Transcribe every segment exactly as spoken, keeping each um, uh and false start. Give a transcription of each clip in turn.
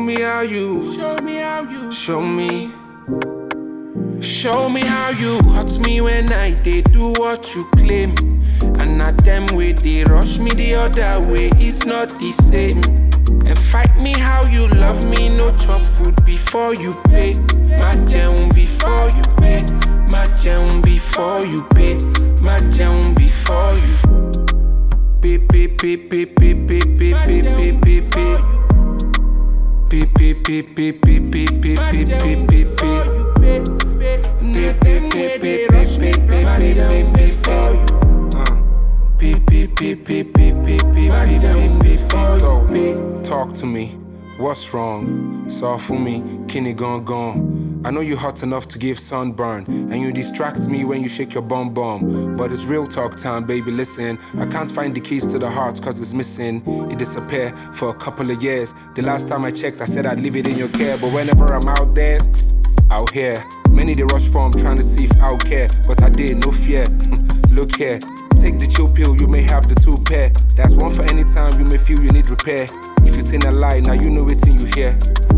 me how you, show me how you, show me. Show me how you hurt me when I did do what you claim. And not them way they rush me the other way, it's not the same. And fight me how you love me, no chop food before you pay. My jẹun before you pay. My jẹun before you pay. My jẹun before you pay, pay, pay, pay, pay, pay, pay, pay, pay, pay, pay. Pay, pay, pay, pay, pay, pay, pay, pay, pay, pay, pay. Pay, pay, pay, pay, pay, pay, pay, pay, pay, pay. Pay, pay, pay, pay, pay, pay, pay, pay, pay, pay. So, talk to me. What's wrong? So for me, kini gone gone. I know you're hot enough to give sunburn, and you distract me when you shake your bum bum. But it's real talk time, baby, listen. I can't find the keys to the heart cause it's missing. It disappeared for a couple of years. The last time I checked, I said I'd leave it in your care. But whenever I'm out there, out here, many they rush for, I'm trying to see if I'll care. But I did, no fear. Look here, take the chill pill, you may have the two pair. That's one for any time you may feel you need repair. If you seen a lie, now you know it and you hear.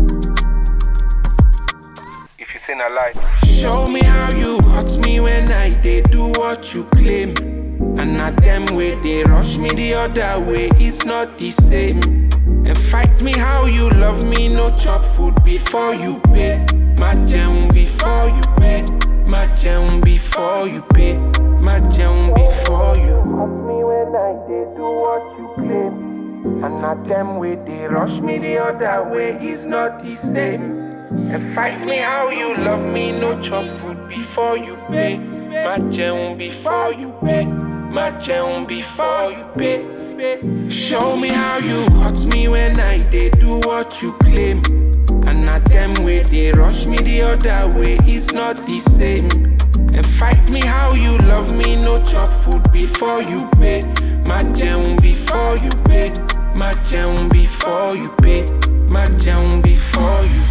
If you seen a lie, show me how you hurt me when I did do what you claim. And not them way they rush me the other way, it's not the same. And fight me how you love me, no chop food before you pay. My jẹun before you pay. My jẹun before you pay. My jẹun before you hurt me when I did do what you claim. And not them way they rush me the other way, it's not the same. And fight me how you love me, no chop food before you pay. My jẹun before you pay. My jẹun before you pay. Show me how you hurt me when I did do what you claim. And not them way they rush me the other way, it's not the same. And fight me how you love me, no chop food before you pay. My jẹun before you pay. My jẹun before you pay. My jẹun before you.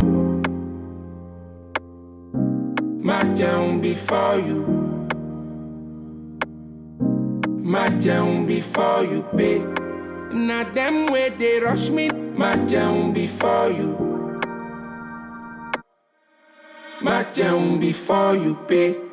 My jẹun before you. My jẹun before you pay. Not them way they rush me. My jẹun before you. My jẹun before you pay.